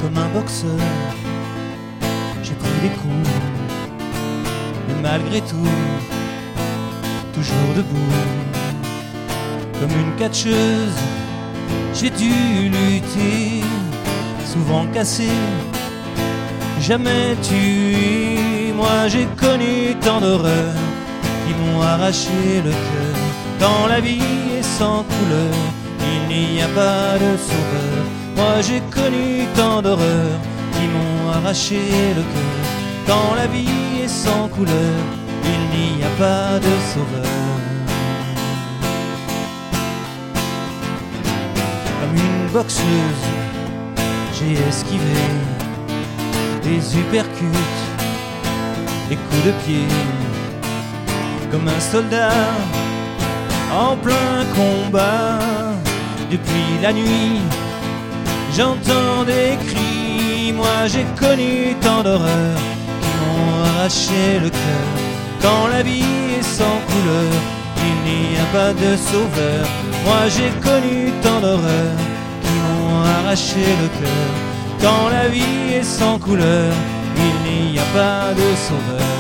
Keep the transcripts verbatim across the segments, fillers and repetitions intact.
comme un boxeur, j'ai pris des coups, mais malgré tout, toujours debout. Comme une catcheuse, j'ai dû lutter, souvent cassé, jamais tué. Moi j'ai connu tant d'horreurs qui m'ont arraché le cœur. Quand la vie est sans couleur, il n'y a pas de sauveur. Moi j'ai connu tant d'horreurs qui m'ont arraché le cœur. Quand la vie est sans couleur, il n'y a pas de sauveur. Comme une boxeuse, j'ai esquivé les uppercuts, les coups de pied. Comme un soldat en plein combat, depuis la nuit, j'entends des cris. Moi j'ai connu tant d'horreurs qui m'ont arraché le cœur. Quand la vie est sans couleur, il n'y a pas de sauveur. Moi j'ai connu tant d'horreurs qui m'ont arraché le cœur. Quand la vie est sans couleur, il n'y a pas de sauveur.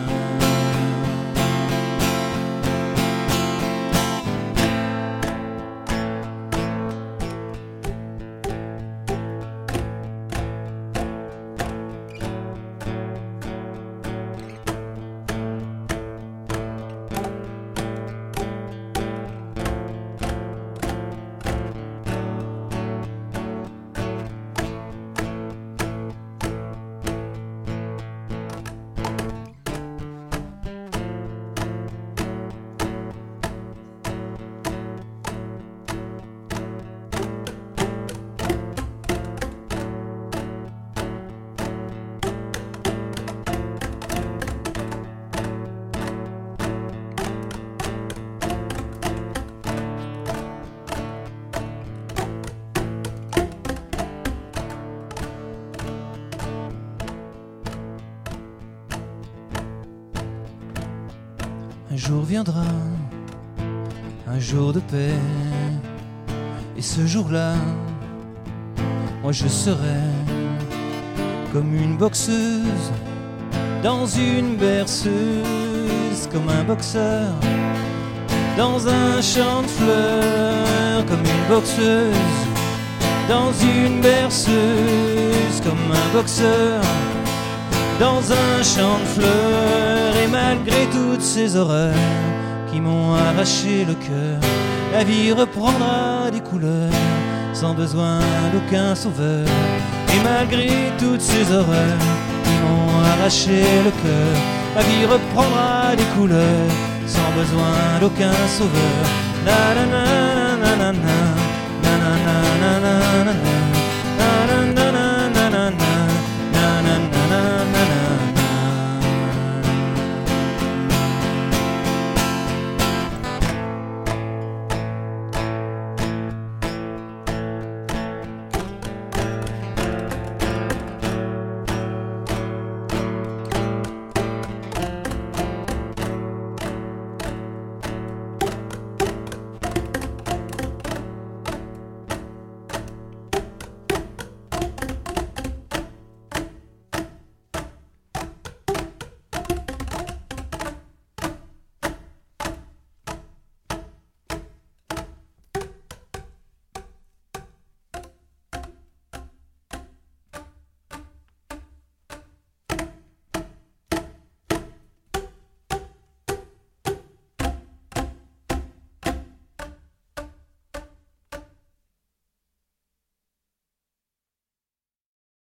Un jour viendra, un jour de paix, et ce jour-là, moi je serai comme une boxeuse dans une berceuse, comme un boxeur dans un champ de fleurs, comme une boxeuse dans une berceuse, comme un boxeur dans un champ de fleurs. Et malgré toutes ces horreurs qui m'ont arraché le cœur, la vie reprendra des couleurs sans besoin d'aucun sauveur. Et malgré toutes ces horreurs qui m'ont arraché le cœur, la vie reprendra des couleurs sans besoin d'aucun sauveur. Na na na na na na na na na na na na.